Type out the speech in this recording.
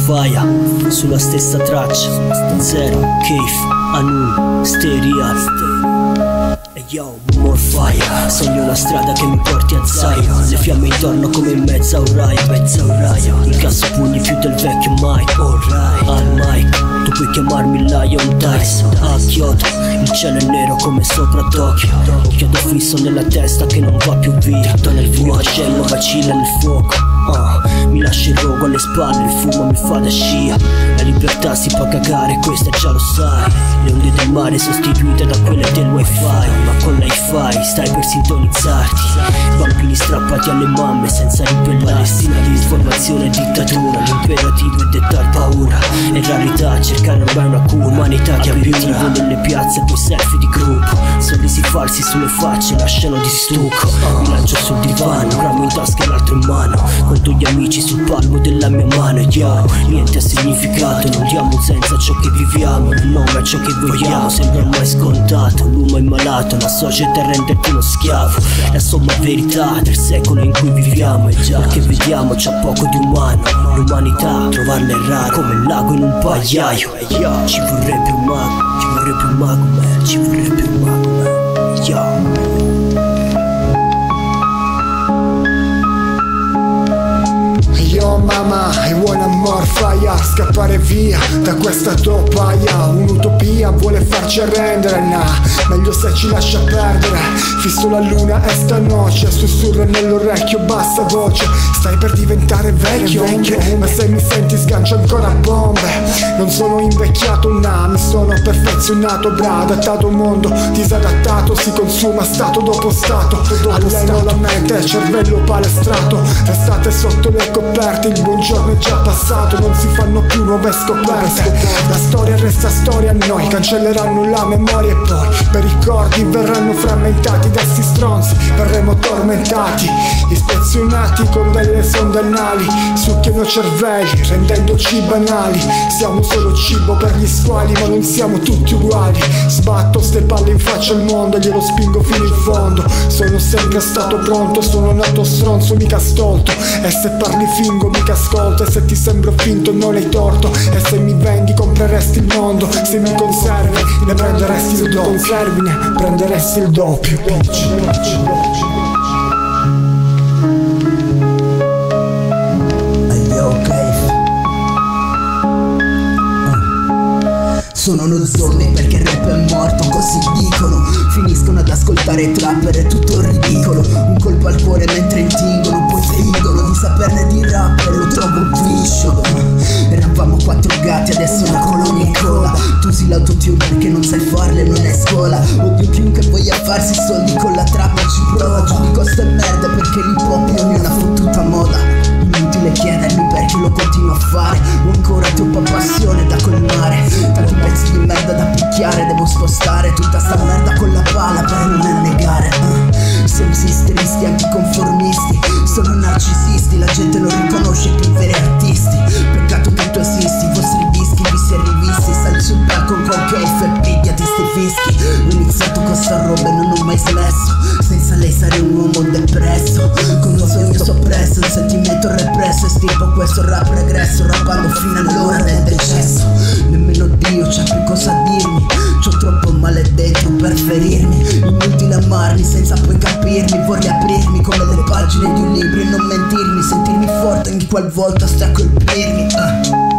Morfire sulla stessa traccia. Zero, Keith, Anun, Stereo. E yo, Morfire. Sogno una strada che mi porti a Zion. Le fiamme intorno come in mezzo a un raio. Incasso pugni più del vecchio Mike. Al mic, tu puoi chiamarmi Lion Tyson. A Kyoto, il cielo è nero come sopra Tokyo. Un chiodo fisso nella testa che non va più via. Il mio vascello vacilla nel fuoco. Mi lascia il rogo alle spalle, il fumo mi fa da scia. La libertà si fa cagare, questa già lo sai. Le onde del mare sostituite da quelle del wifi. Ma con l'iFi stai per sintonizzarti. Bambini strappati alle mamme senza ribellarsi. Di informazione e dittatura, l'imperativo è dettar paura. È rarità cercare ormai una cura. Umanità che aperitivo nelle piazze poi selfie di gruppo. Sorrisi falsi sulle facce lasciano di stucco. Mi lancio sul divano, un ramo in tasca e l'altro in mano. Conto gli amici sul palmo della mia mano. È chiaro, niente ha significato. Non diamo senza ciò che viviamo. Il nome a ciò che vogliamo sembra ormai scontato. L'uomo è malato, la società renderti uno schiavo. La somma verità del secolo in cui viviamo. È già che vediamo c'ha poco di umano. L'umanità, trovarla è raro come il lago in un pagliaio. Ci vorrebbe un mago, ci vorrebbe un mago, man. Ci vorrebbe un mago, man. Yo mama, I wanna Morfire. Scappare via da questa topaia. Un'utopia vuole farci arrendere, nah. Meglio se ci lascia perdere. Fisso la luna e stanotte sussurra nell'orecchio bassa voce. Stai per diventare vecchio, ma se mi senti sgancio ancora bombe. Non sono invecchiato, nah. Mi sono perfezionato, bra. Adattato a un mondo disadattato. Si consuma stato dopo stato. Alleno la mente, cervello palestrato. Restate sotto le coperte, il buongiorno è già passato, non si fanno più nuove scoperte. La storia resta storia a noi, cancelleranno la memoria e poi per ricordi verranno frammentati da sti stronzi. Verremo tormentati, ispezionati con delle sonde anali. Succhiano cervelli, rendendoci banali. Siamo solo cibo per gli squali, ma non siamo tutti uguali. Sbatto ste palle in faccia al mondo e glielo spingo fino in fondo. Sono sempre stato pronto, sono nato stronzo, mica stolto. E se parli fingo, mica ascolto. E se ti sembro finto non hai torto. E se mi vendi compreresti il mondo. Se mi conservi ne prenderesti il doppio. Conservi ne prenderesti il doppio. Sono uno zombie perché il rap è morto, così dicono. Finiscono ad ascoltare trapper, è tutto ridicolo. Un colpo al cuore mentre intingono, poi fingono di saperne di rap e lo trovo viscio. Eravamo 4 gatti, adesso una colonia in cola. Tu usi l'autotune perché non sai farle, non è scuola. Ovvio chiunque voglia farsi soldi con la trappa ci prova. Giudico ste merde perché l'hip hop non è una fottuta moda. Inutile chiedermi perché lo continuo a fare. Ho ancora troppa passione da colmare. Tanti pezzi di merda da picchiare. Devo spostare tutta sta merda con la pala per non annegare. Semsistristi, anticonformisti. Sono narcisisti, la gente non riconosce più i veri artisti. Peccato che tu esisti, i vostri dischi vi si è rivisti. Sali sul balcone con Keith e pigliati sti fischi. Ho iniziato con sta roba e non ho mai smesso. Senza lei sarei un uomo depresso, con un sogno soppresso, un sentimento represso. E stirpo questo rap regresso, rappando fino all'ora del decesso. Nemmeno Dio c'ha più cosa dirmi. C'ho troppo male dentro per ferirmi. Inutile amarmi senza poi capirmi. Vorrei aprirmi come le pagine di un libro e non mentirmi. Sentirmi forte ogni qualvolta stai a colpirmi.